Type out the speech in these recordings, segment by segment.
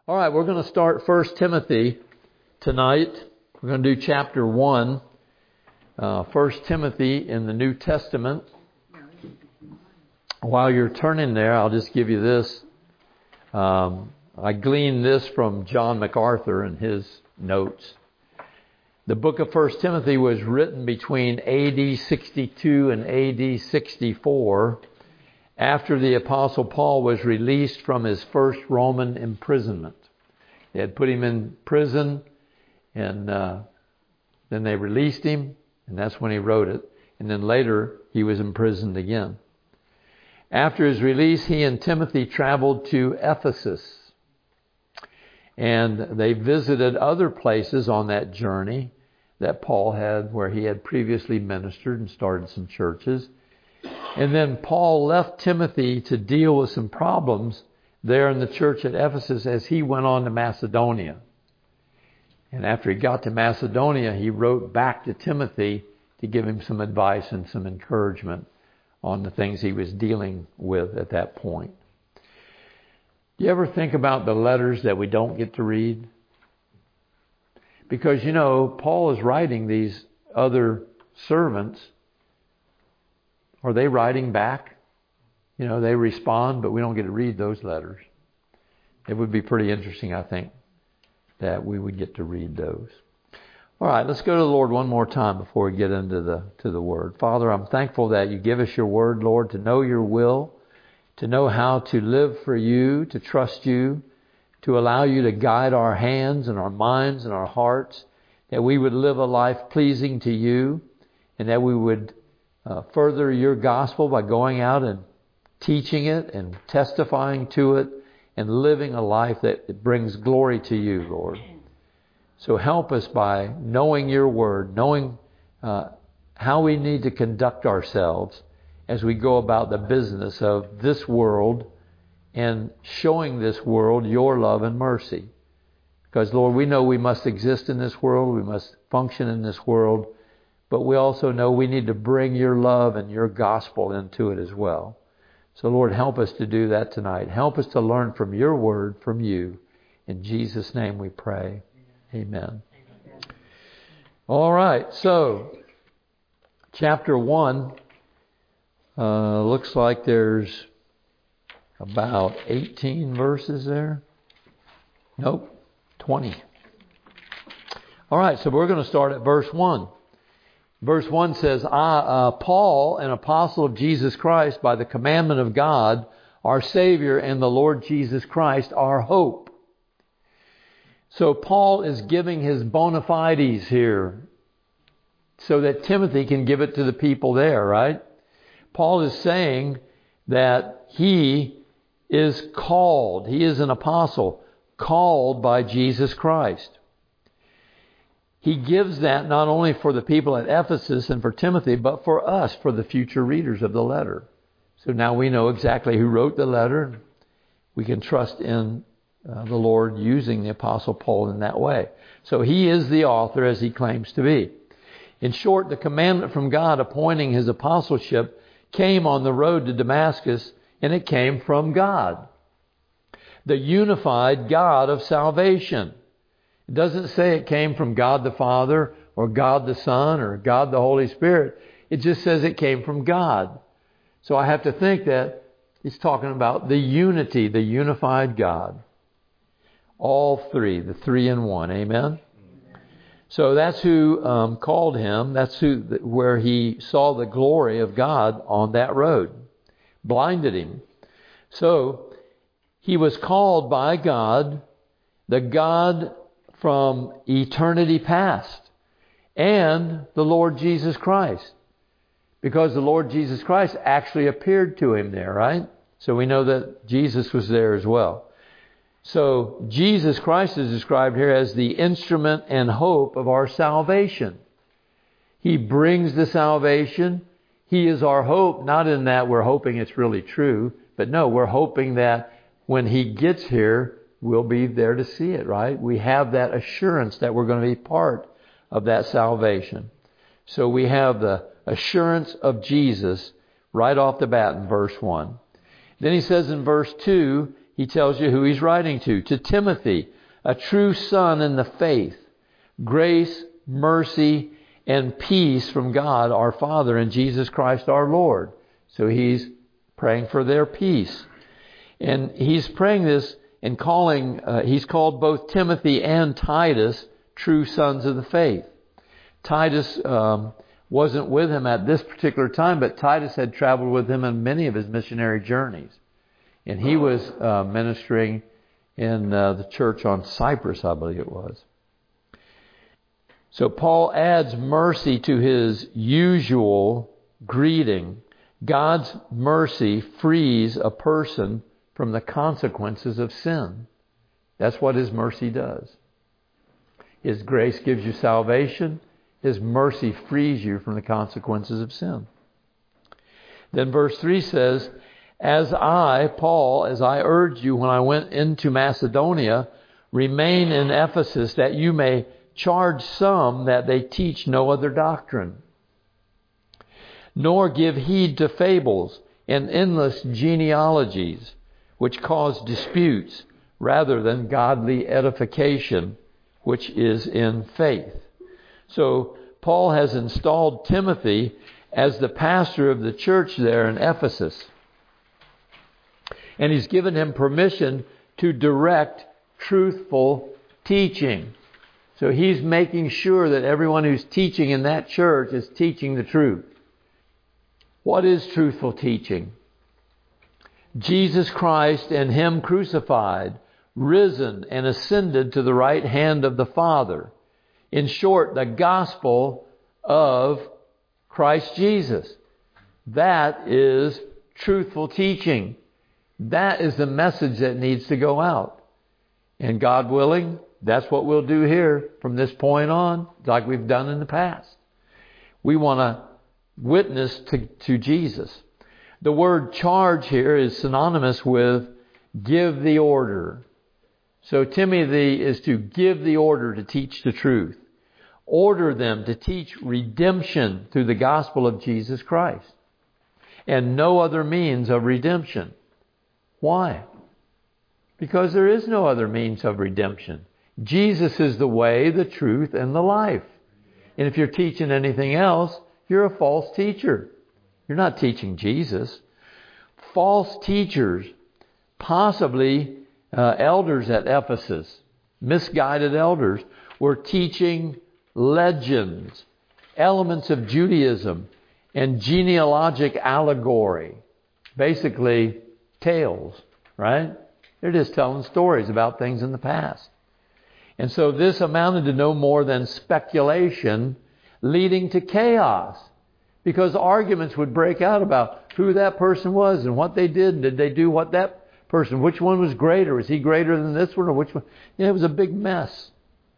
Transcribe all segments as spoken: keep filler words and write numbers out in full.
All right, we're going to start First Timothy tonight. We're going to do chapter one. Uh, First Timothy in the New Testament. While you're turning there, I'll just give you this. Um, I gleaned this from John MacArthur in his notes. The book of First Timothy was written between A D sixty-two and A D sixty-four, after the Apostle Paul was released from his first Roman imprisonment. They had put him in prison, and uh, then they released him, and that's when he wrote it. And then later, he was imprisoned again. After his release, he and Timothy traveled to Ephesus. And they visited other places on that journey that Paul had, where he had previously ministered and started some churches. And then Paul left Timothy to deal with some problems there in the church at Ephesus as he went on to Macedonia. And after he got to Macedonia, he wrote back to Timothy to give him some advice and some encouragement on the things he was dealing with at that point. Do you ever think about the letters that we don't get to read? Because, you know, Paul is writing these other servants. Are they writing back? You know, they respond, but we don't get to read those letters. It would be pretty interesting, I think, that we would get to read those. All right, let's go to the Lord one more time before we get into the to the Word. Father, I'm thankful that you give us your Word, Lord, to know your will, to know how to live for you, to trust you, to allow you to guide our hands and our minds and our hearts, that we would live a life pleasing to you, and that we would uh, further your gospel by going out and teaching it and testifying to it and living a life that brings glory to you, Lord. So help us by knowing your word, knowing uh, how we need to conduct ourselves as we go about the business of this world and showing this world your love and mercy. Because, Lord, we know we must exist in this world, we must function in this world, but we also know we need to bring your love and your gospel into it as well. So, Lord, help us to do that tonight. Help us to learn from your word, from you. In Jesus' name we pray. Amen. All right, so chapter one uh, looks like there's about eighteen verses there. Nope, twenty. All right, so we're going to start at verse one. Verse one says, I, uh, Paul, an apostle of Jesus Christ, by the commandment of God, our Savior, and the Lord Jesus Christ, our hope. So Paul is giving his bona fides here so that Timothy can give it to the people there, right? Paul is saying that he is called. He is an apostle called by Jesus Christ. He gives that not only for the people at Ephesus and for Timothy, but for us, for the future readers of the letter. So now we know exactly who wrote the letter. We can trust in Uh, the Lord using the Apostle Paul in that way. So he is the author as he claims to be. In short, the commandment from God appointing his apostleship came on the road to Damascus, and it came from God, the unified God of salvation. It doesn't say it came from God the Father or God the Son or God the Holy Spirit. It just says it came from God. So I have to think that he's talking about the unity, the unified God. All three, the three in one. Amen? So that's who um, called him. That's who, where he saw the glory of God on that road. Blinded him. So he was called by God, the God from eternity past, and the Lord Jesus Christ. Because the Lord Jesus Christ actually appeared to him there, right? So we know that Jesus was there as well. So Jesus Christ is described here as the instrument and hope of our salvation. He brings the salvation. He is our hope, not in that we're hoping it's really true, but no, we're hoping that when he gets here, we'll be there to see it, right? We have that assurance that we're going to be part of that salvation. So we have the assurance of Jesus right off the bat in verse one. Then he says in verse two, he tells you who he's writing to. To Timothy, a true son in the faith, grace, mercy, and peace from God our Father and Jesus Christ our Lord. So he's praying for their peace. And he's praying this and calling, uh, he's called both Timothy and Titus true sons of the faith. Titus um, wasn't with him at this particular time, but Titus had traveled with him on many of his missionary journeys. And he was uh, ministering in uh, the church on Cyprus, I believe it was. So Paul adds mercy to his usual greeting. God's mercy frees a person from the consequences of sin. That's what his mercy does. His grace gives you salvation. His mercy frees you from the consequences of sin. Then verse three says, as I, Paul, as I urged you when I went into Macedonia, remain in Ephesus, that you may charge some that they teach no other doctrine, nor give heed to fables and endless genealogies, which cause disputes, rather than godly edification, which is in faith. So Paul has installed Timothy as the pastor of the church there in Ephesus. And he's given him permission to direct truthful teaching. So he's making sure that everyone who's teaching in that church is teaching the truth. What is truthful teaching? Jesus Christ and Him crucified, risen and ascended to the right hand of the Father. In short, the gospel of Christ Jesus. That is truthful teaching. That is the message that needs to go out. And God willing, that's what we'll do here from this point on, like we've done in the past. We want to witness to, to Jesus. The word charge here is synonymous with give the order. So Timothy is to give the order to teach the truth. Order them to teach redemption through the gospel of Jesus Christ. And no other means of redemption. Why? Because there is no other means of redemption. Jesus is the way, the truth, and the life. And if you're teaching anything else, you're a false teacher. You're not teaching Jesus. False teachers, possibly uh, elders at Ephesus, misguided elders, were teaching legends, elements of Judaism, and genealogic allegory. Basically, tales, right? They're just telling stories about things in the past. And so this amounted to no more than speculation, leading to chaos. Because arguments would break out about who that person was and what they did. And did they do what that person, which one was greater? Was he greater than this one or which one? You know, it was a big mess.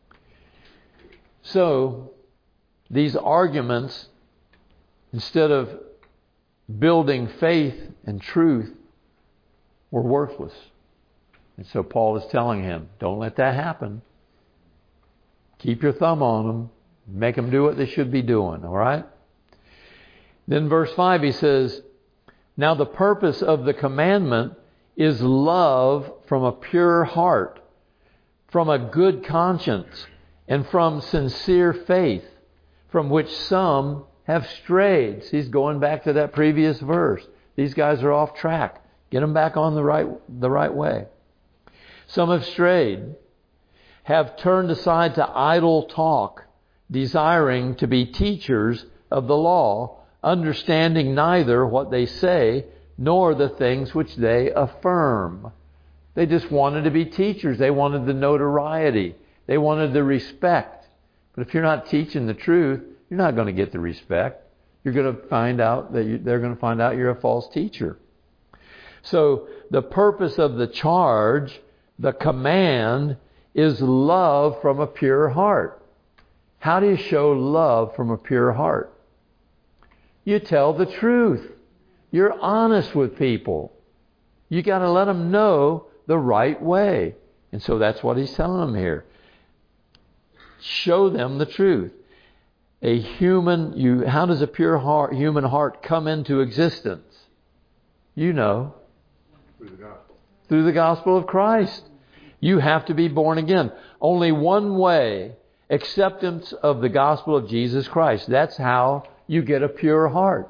So these arguments, instead of building faith and truth, were worthless. And so Paul is telling him, don't let that happen. Keep your thumb on them. Make them do what they should be doing. All right? Then verse five, he says, now the purpose of the commandment is love from a pure heart, from a good conscience, and from sincere faith, from which some have strayed. So he's going back to that previous verse. These guys are off track. Get them back on the right, the right way. Some have strayed, have turned aside to idle talk, desiring to be teachers of the law, understanding neither what they say nor the things which they affirm. They just wanted to be teachers. They wanted the notoriety. They wanted the respect. But if you're not teaching the truth, you're not going to get the respect. You're going to find out that you, they're going to find out you're a false teacher. So the purpose of the charge, the command, is love from a pure heart. How do you show love from a pure heart? You tell the truth. You're honest with people. You got to let them know the right way. And so that's what he's telling them here. Show them the truth. A human, you, how does a pure heart, human heart come into existence? You know. Through the gospel. through the gospel of Christ. You have to be born again. Only one way, acceptance of the gospel of Jesus Christ. That's how you get a pure heart.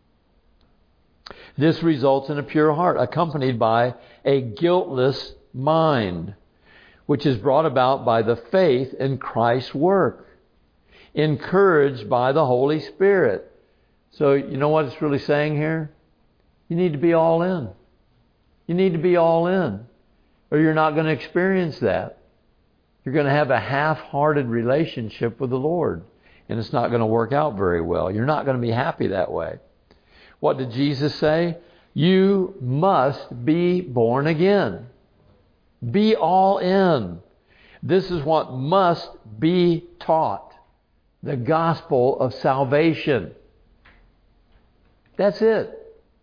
This results in a pure heart, accompanied by a guiltless mind, which is brought about by the faith in Christ's work, encouraged by the Holy Spirit. So you know what it's really saying here? You need to be all in. You need to be all in, or you're not going to experience that. You're going to have a half-hearted relationship with the Lord, and it's not going to work out very well. You're not going to be happy that way. What did Jesus say? You must be born again. Be all in. This is what must be taught. The gospel of salvation. That's it.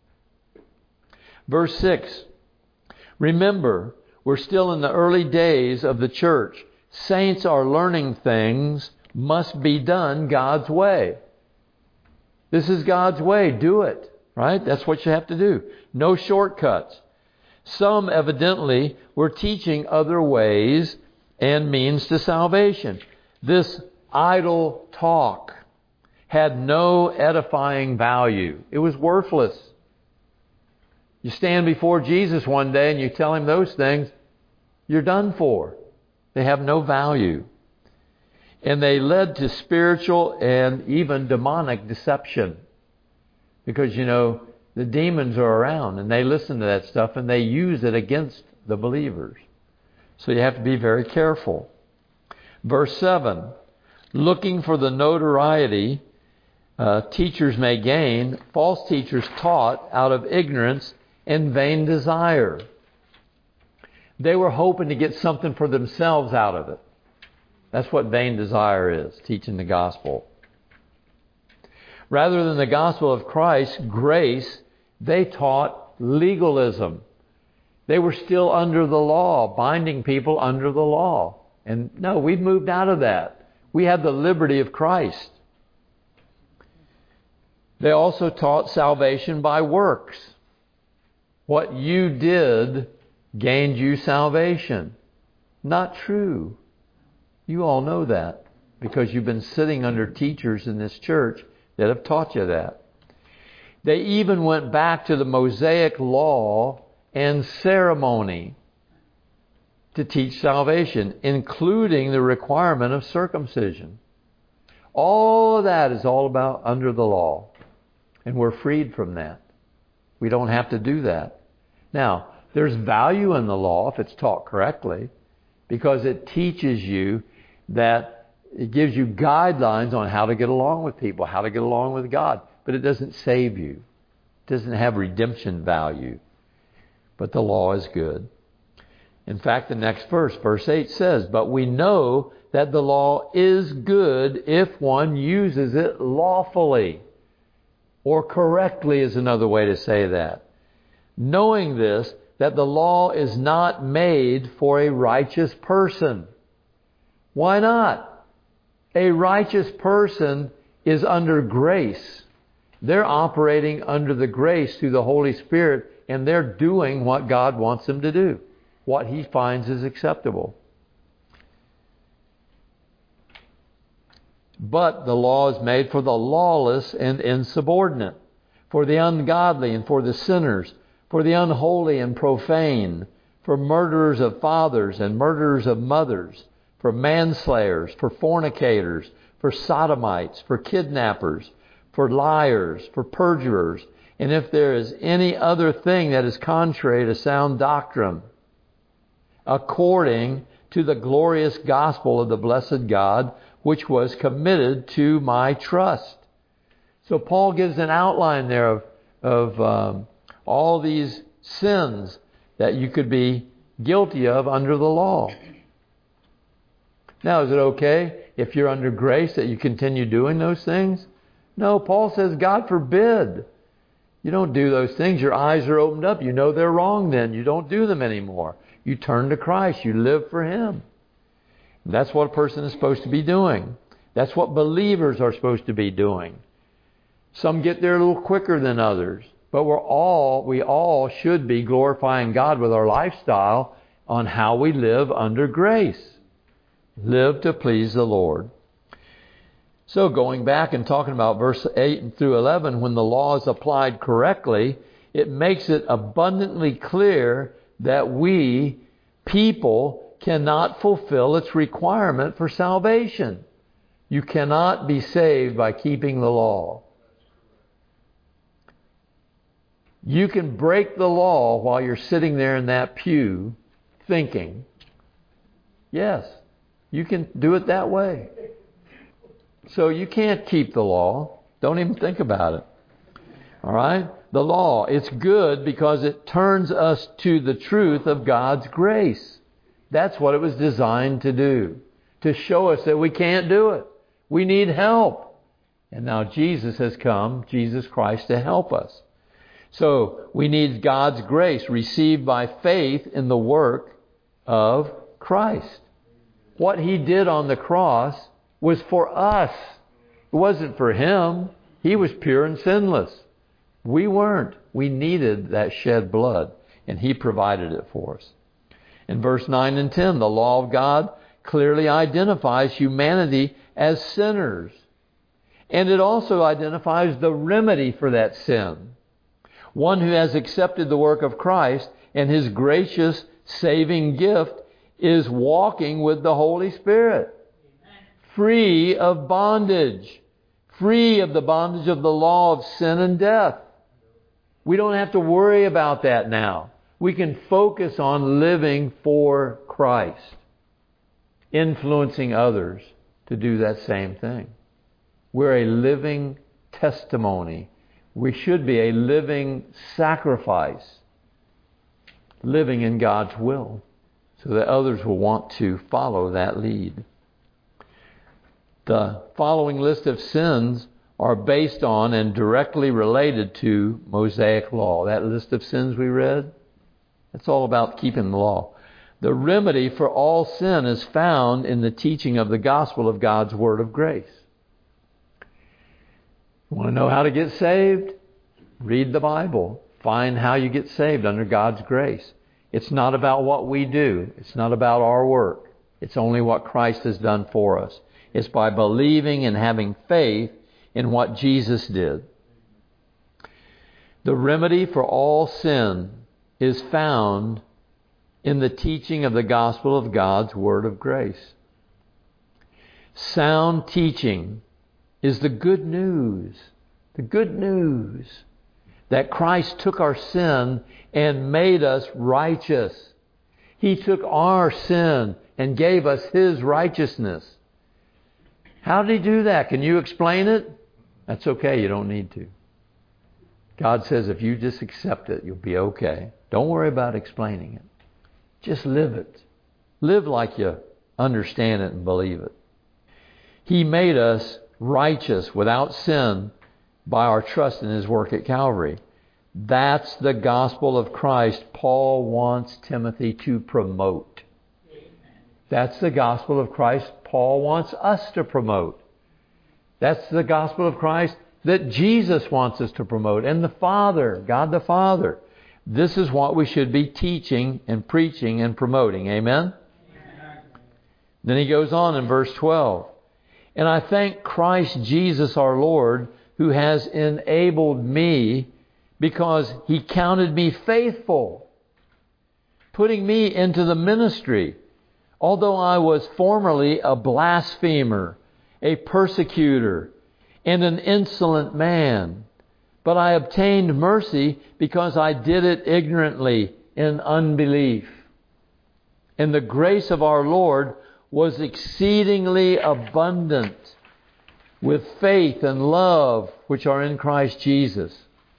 Verse six. Remember, we're still in the early days of the church. Saints are learning things must be done God's way. This is God's way. Do it. Right? That's what you have to do. No shortcuts. Some evidently were teaching other ways and means to salvation. This idle talk had no edifying value. It was worthless. You stand before Jesus one day and you tell him those things, you're done for. They have no value. And they led to spiritual and even demonic deception. Because, you know, the demons are around and they listen to that stuff and they use it against the believers. So you have to be very careful. Verse seven, looking for the notoriety uh, teachers may gain, false teachers taught out of ignorance and vain desire. They were hoping to get something for themselves out of it. That's what vain desire is, teaching the gospel. Rather than the gospel of Christ, grace, they taught legalism. They were still under the law, binding people under the law. And no, we've moved out of that. We have the liberty of Christ. They also taught salvation by works. What you did gained you salvation. Not true. You all know that because you've been sitting under teachers in this church that have taught you that. They even went back to the Mosaic law and ceremony to teach salvation, including the requirement of circumcision. All of that is all about under the law. And we're freed from that. We don't have to do that. Now, there's value in the law if it's taught correctly, because it teaches you that it gives you guidelines on how to get along with people, how to get along with God. But it doesn't save you. It doesn't have redemption value. But the law is good. In fact, the next verse, verse eight says, but we know that the law is good if one uses it lawfully. Or correctly is another way to say that. Knowing this, that the law is not made for a righteous person. Why not? A righteous person is under grace. They're operating under the grace through the Holy Spirit, and they're doing what God wants them to do, what He finds is acceptable. But the law is made for the lawless and insubordinate, for the ungodly and for the sinners, for the unholy and profane, for murderers of fathers and murderers of mothers, for manslayers, for fornicators, for sodomites, for kidnappers, for liars, for perjurers, and if there is any other thing that is contrary to sound doctrine, according to the glorious gospel of the blessed God, which was committed to my trust. So Paul gives an outline there of, of um, all these sins that you could be guilty of under the law. Now, is it okay if you're under grace that you continue doing those things? No, Paul says, God forbid. You don't do those things. Your eyes are opened up. You know they're wrong then. You don't do them anymore. You turn to Christ. You live for Him. And that's what a person is supposed to be doing. That's what believers are supposed to be doing. Some get there a little quicker than others. But we're all, we all should be glorifying God with our lifestyle on how we live under grace. Live to please the Lord. So going back and talking about verse eight through eleven, when the law is applied correctly, it makes it abundantly clear that we, people, cannot fulfill its requirement for salvation. You cannot be saved by keeping the law. You can break the law while you're sitting there in that pew thinking. Yes, you can do it that way. So you can't keep the law. Don't even think about it. All right? The law, it's good because it turns us to the truth of God's grace. That's what it was designed to do. To show us that we can't do it. We need help. And now Jesus has come, Jesus Christ, to help us. So we need God's grace received by faith in the work of Christ. What He did on the cross was for us. It wasn't for Him. He was pure and sinless. We weren't. We needed that shed blood, and He provided it for us. In verse nine and ten, the law of God clearly identifies humanity as sinners. And it also identifies the remedy for that sin. One who has accepted the work of Christ and His gracious saving gift is walking with the Holy Spirit. Free of bondage. Free of the bondage of the law of sin and death. We don't have to worry about that now. We can focus on living for Christ. Influencing others to do that same thing. We're a living testimony. We should be a living sacrifice. Living in God's will. So that others will want to follow that lead. The following list of sins are based on and directly related to Mosaic law. That list of sins we read, it's all about keeping the law. The remedy for all sin is found in the teaching of the gospel of God's word of grace. You want to know how to get saved? Read the Bible. Find how you get saved under God's grace. It's not about what we do. It's not about our work. It's only what Christ has done for us. It's by believing and having faith in what Jesus did. The remedy for all sin is found in the teaching of the gospel of God's word of grace. Sound teaching is the good news. The good news that Christ took our sin and made us righteous. He took our sin and gave us His righteousness. How did He do that? Can you explain it? That's okay. You don't need to. God says if you just accept it, you'll be okay. Don't worry about explaining it. Just live it. Live like you understand it and believe it. He made us righteous without sin by our trust in His work at Calvary. That's the gospel of Christ Paul wants Timothy to promote. That's the gospel of Christ Paul wants us to promote. That's the gospel of Christ that Jesus wants us to promote. And the Father, God the Father. This is what we should be teaching and preaching and promoting. Amen? Amen. Then he goes on in verse twelve. And I thank Christ Jesus our Lord, who has enabled me because He counted me faithful, putting me into the ministry. Although I was formerly a blasphemer, a persecutor, and an insolent man, but I obtained mercy because I did it ignorantly in unbelief. And the grace of our Lord was exceedingly abundant with faith and love which are in Christ Jesus.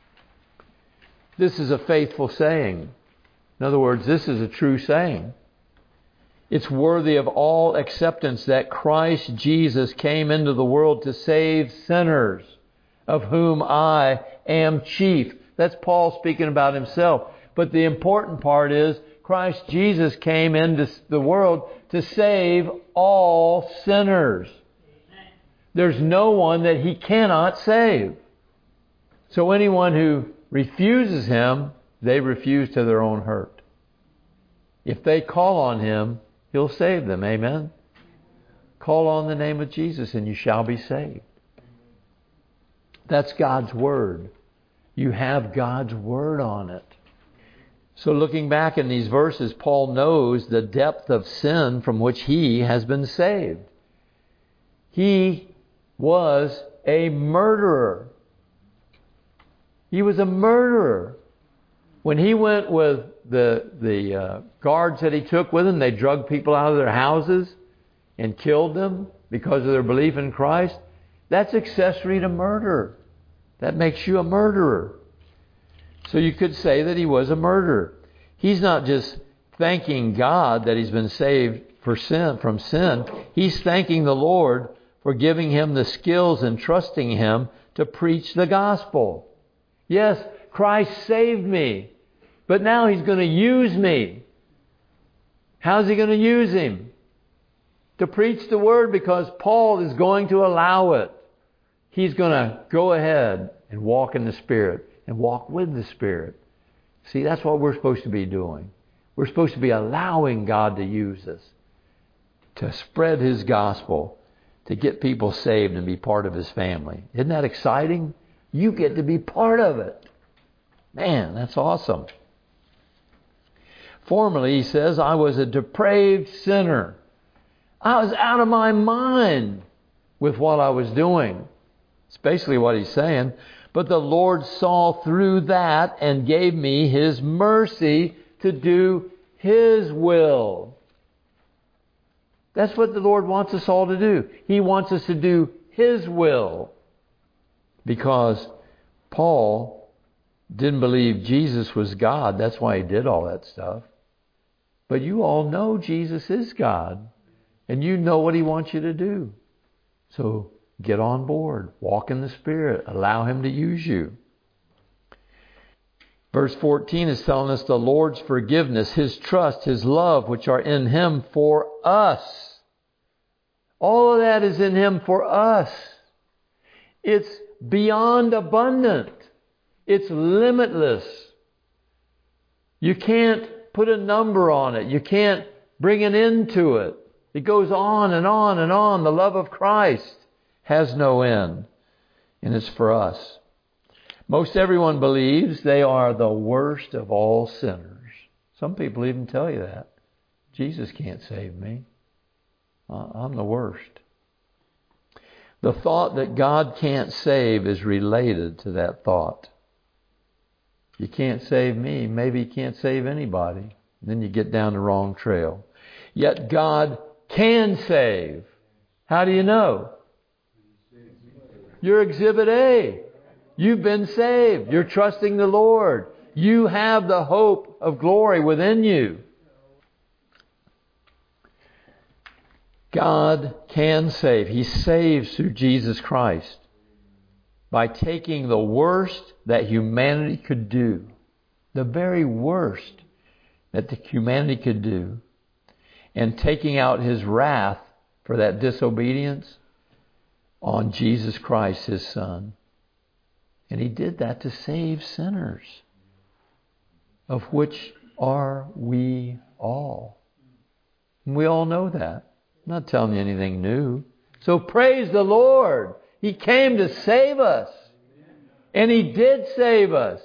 This is a faithful saying. In other words, this is a true saying. It's worthy of all acceptance that Christ Jesus came into the world to save sinners, of whom I am chief. That's Paul speaking about himself. But the important part is Christ Jesus came into the world to save all sinners. There's no one that He cannot save. So anyone who refuses Him, they refuse to their own hurt. If they call on Him, He'll save them. Amen? Call on the name of Jesus and you shall be saved. That's God's Word. You have God's Word on it. So looking back in these verses, Paul knows the depth of sin from which he has been saved. He was a murderer. He was a murderer. When he went with the, the uh, guards that he took with him, they drugged people out of their houses and killed them because of their belief in Christ. That's accessory to murder. That makes you a murderer. So you could say that he was a murderer. He's not just thanking God that he's been saved for sin, from sin. He's thanking the Lord for giving him the skills and trusting Him to preach the gospel. Yes, Christ saved me, but now He's going to use me. How's He going to use him? To preach the Word, because Paul is going to allow it. He's going to go ahead and walk in the Spirit and walk with the Spirit. See, that's what we're supposed to be doing. We're supposed to be allowing God to use us to spread His gospel, to get people saved and be part of His family. Isn't that exciting? You get to be part of it. Man, that's awesome. Formerly, he says, I was a depraved sinner. I was out of my mind with what I was doing. It's basically what he's saying. But the Lord saw through that and gave me His mercy to do His will. That's what the Lord wants us all to do. He wants us to do His will. Because Paul didn't believe Jesus was God. That's why he did all that stuff. But you all know Jesus is God. And you know what He wants you to do. So get on board. Walk in the Spirit. Allow Him to use you. Verse fourteen is telling us the Lord's forgiveness, His trust, His love, which are in Him for us. All of that is in Him for us. It's beyond abundant. It's limitless. You can't put a number on it. You can't bring an end to it. It goes on and on and on. The love of Christ has no end. And it's for us. Most everyone believes they are the worst of all sinners. Some people even tell you that. Jesus can't save me. I'm the worst. The thought that God can't save is related to that thought. You can't save me. Maybe you can't save anybody. Then you get down the wrong trail. Yet God can save. How do you know? You're Exhibit A. You've been saved. You're trusting the Lord. You have the hope of glory within you. God can save. He saves through Jesus Christ by taking the worst that humanity could do, the very worst that the humanity could do, and taking out His wrath for that disobedience on Jesus Christ, His Son. And He did that to save sinners, of which are we all. And we all know that. I'm not telling you anything new. So praise the Lord. He came to save us. And He did save us.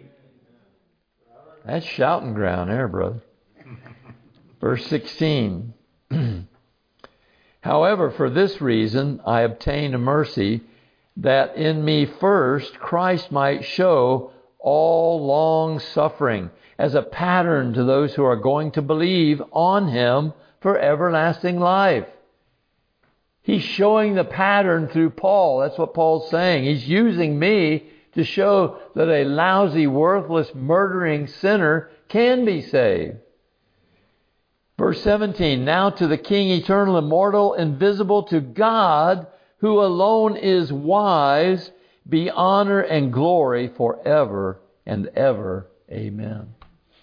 That's shouting ground there, brother. Verse sixteen. However, for this reason I obtained a mercy, that in me first Christ might show all long suffering as a pattern to those who are going to believe on Him for everlasting life. He's showing the pattern through Paul. That's what Paul's saying. He's using me to show that a lousy, worthless, murdering sinner can be saved. Verse seventeen, now to the King, eternal, immortal, invisible, to God, who alone is wise, be honor and glory forever and ever. Amen.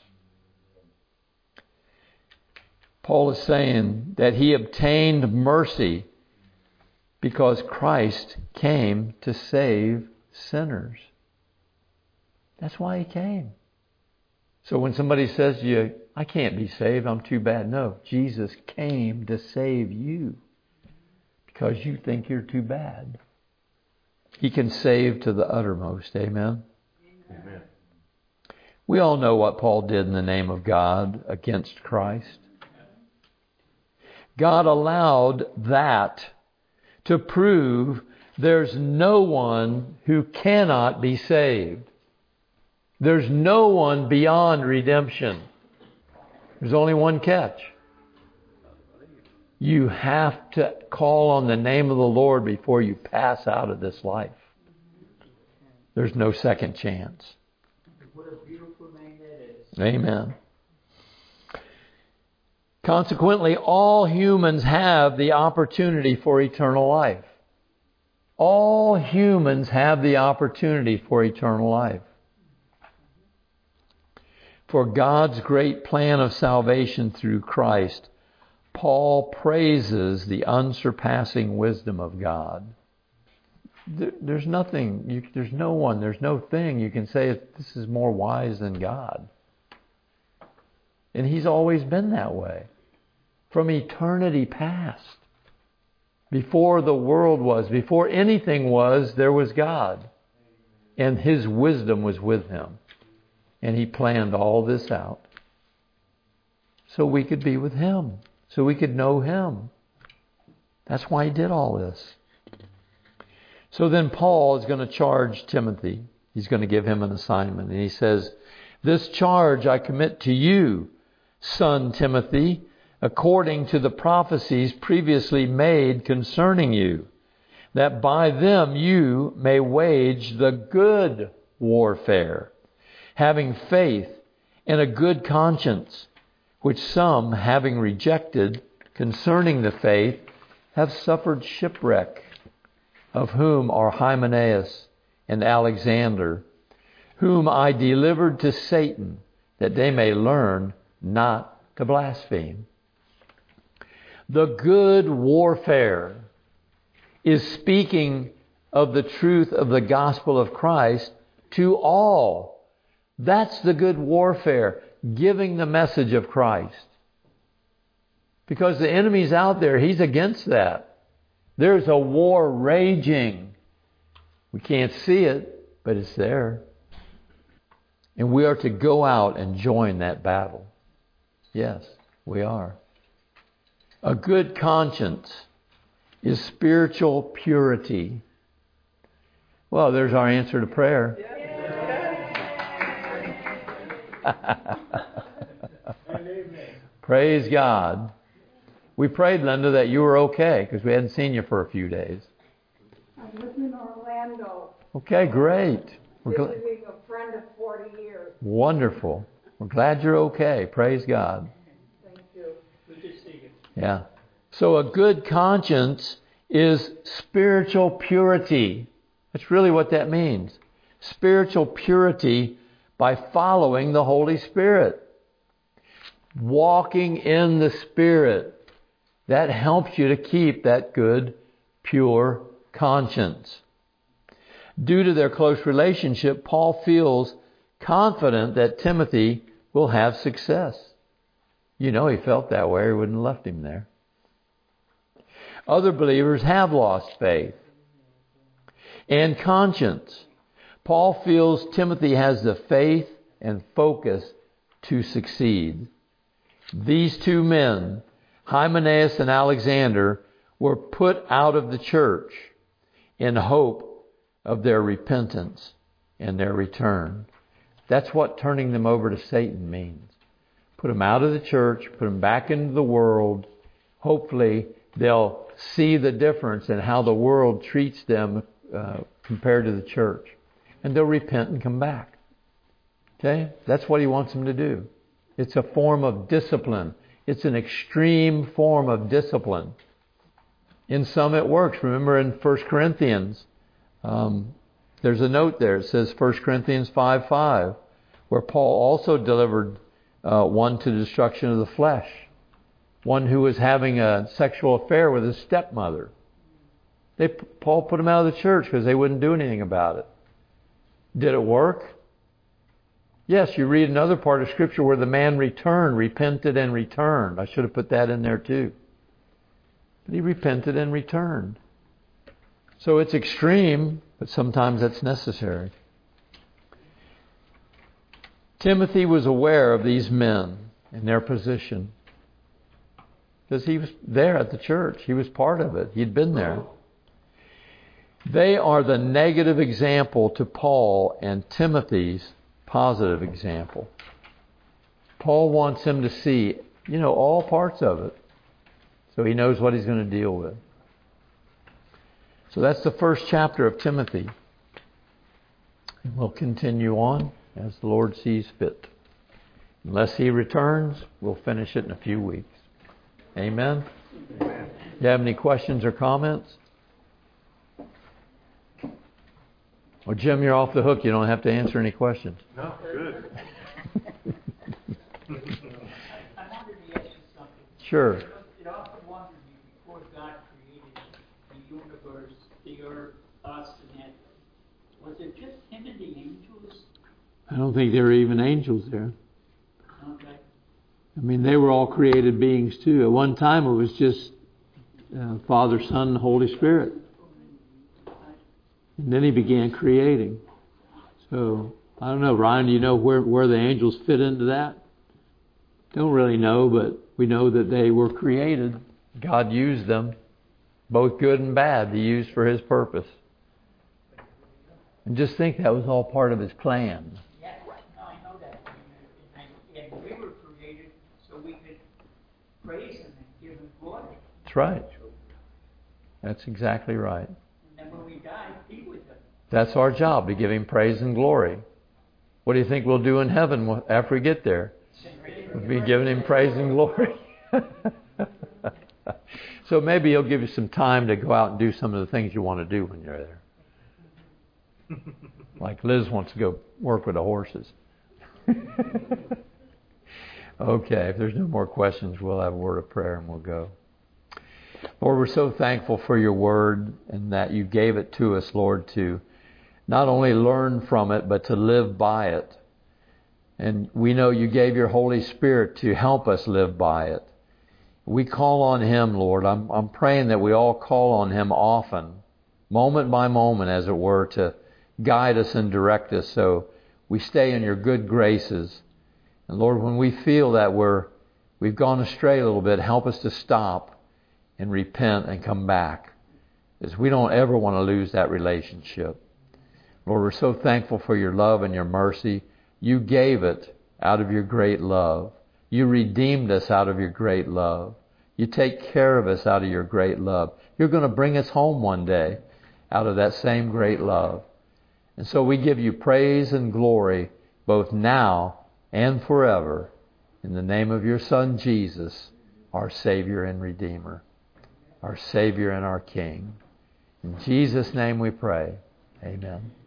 Paul is saying that he obtained mercy because Christ came to save sinners. That's why He came. So when somebody says to you, I can't be saved, I'm too bad. No, Jesus came to save you because you think you're too bad. He can save to the uttermost. Amen? Amen. We all know what Paul did in the name of God against Christ. God allowed that to prove there's no one who cannot be saved. There's no one beyond redemption. There's only one catch. You have to call on the name of the Lord before you pass out of this life. There's no second chance. What a beautiful name that is. Amen. Consequently, all humans have the opportunity for eternal life. All humans have the opportunity for eternal life. For God's great plan of salvation through Christ, Paul praises the unsurpassing wisdom of God. There's nothing, you, there's no one, there's no thing you can say this is more wise than God. And He's always been that way. From eternity past. Before the world was, before anything was, there was God. And His wisdom was with Him. And He planned all this out. So we could be with Him. So we could know Him. That's why He did all this. So then Paul is going to charge Timothy. He's going to give him an assignment. And he says, this charge I commit to you, son Timothy, according to the prophecies previously made concerning you, that by them you may wage the good warfare, having faith and a good conscience, which some, having rejected concerning the faith, have suffered shipwreck, of whom are Hymenaeus and Alexander, whom I delivered to Satan, that they may learn not to blaspheme. The good warfare is speaking of the truth of the gospel of Christ to all. That's the good warfare, giving the message of Christ. Because the enemy's out there, he's against that. There's a war raging. We can't see it, but it's there. And we are to go out and join that battle. Yes, we are. A good conscience is spiritual purity. Well, there's our answer to prayer. Praise God. We prayed, Linda, that you were okay because we hadn't seen you for a few days. I live in Orlando. Okay, great. We're gl- visiting a friend of forty years. Wonderful. We're glad you're okay. Praise God. Thank you. Good to see you. Yeah. So a good conscience is spiritual purity. That's really what that means. Spiritual purity by following the Holy Spirit. Walking in the Spirit. That helps you to keep that good, pure conscience. Due to their close relationship, Paul feels confident that Timothy will have success. You know he felt that way, or he wouldn't have left him there. Other believers have lost faith and conscience. Paul feels Timothy has the faith and focus to succeed. These two men, Hymenaeus and Alexander, were put out of the church in hope of their repentance and their return. That's what turning them over to Satan means. Put them out of the church, put them back into the world. Hopefully they'll see the difference in how the world treats them uh, compared to the church. And they'll repent and come back. Okay? That's what he wants them to do. It's a form of discipline. It's an extreme form of discipline. In some it works. Remember in First Corinthians, um, there's a note there. It says First Corinthians five five, where Paul also delivered uh, one to destruction of the flesh. One who was having a sexual affair with his stepmother. They, Paul put him out of the church because they wouldn't do anything about it. Did it work? Yes, you read another part of Scripture where the man returned, repented and returned. I should have put that in there too. But he repented and returned. So it's extreme, but sometimes that's necessary. Timothy was aware of these men and their position. Because he was there at the church. He was part of it. He'd been there. They are the negative example to Paul and Timothy's positive example. Paul wants him to see, you know, all parts of it. So he knows what he's going to deal with. So that's the first chapter of Timothy. And we'll continue on as the Lord sees fit. Unless He returns, we'll finish it in a few weeks. Amen? Amen. You have any questions or comments? Well, Jim, you're off the hook. You don't have to answer any questions. No, good. I wanted to ask you something. Sure. It often wondered me, before God created the universe, the earth, us, and that, was it just Him and the angels? I don't think there were even angels there. Okay. I mean, they were all created beings too. At one time, it was just uh, Father, Son, and Holy Spirit. And then He began creating. So, I don't know, Ryan, do you know where, where the angels fit into that? Don't really know, but we know that they were created. God used them, both good and bad, to use for His purpose. And just think that was all part of His plan. Yeah, no, I know that. And, and we were created so we could praise Him and give Him glory. That's right. That's exactly right. And then when we die, be with Him. That's our job, to give Him praise and glory. What do you think we'll do in heaven after we get there? We'll be giving Him praise and glory. So maybe He'll give you some time to go out and do some of the things you want to do when you're there. Like Liz wants to go work with the horses. Okay, if there's no more questions, we'll have a word of prayer and we'll go. Lord, we're so thankful for Your Word and that You gave it to us, Lord, to not only learn from it, but to live by it. And we know You gave Your Holy Spirit to help us live by it. We call on Him, Lord. I'm, I'm praying that we all call on Him often, moment by moment, as it were, to guide us and direct us so we stay in Your good graces. And Lord, when we feel that we're, we've gone astray a little bit, help us to stop and repent and come back, because we don't ever want to lose that relationship. Lord, we're so thankful for Your love and Your mercy. You gave it out of Your great love. You redeemed us out of Your great love. You take care of us out of Your great love. You're going to bring us home one day out of that same great love. And so we give You praise and glory both now and forever in the name of Your Son Jesus, our Savior and Redeemer, our Savior and our King. In Jesus' name we pray. Amen.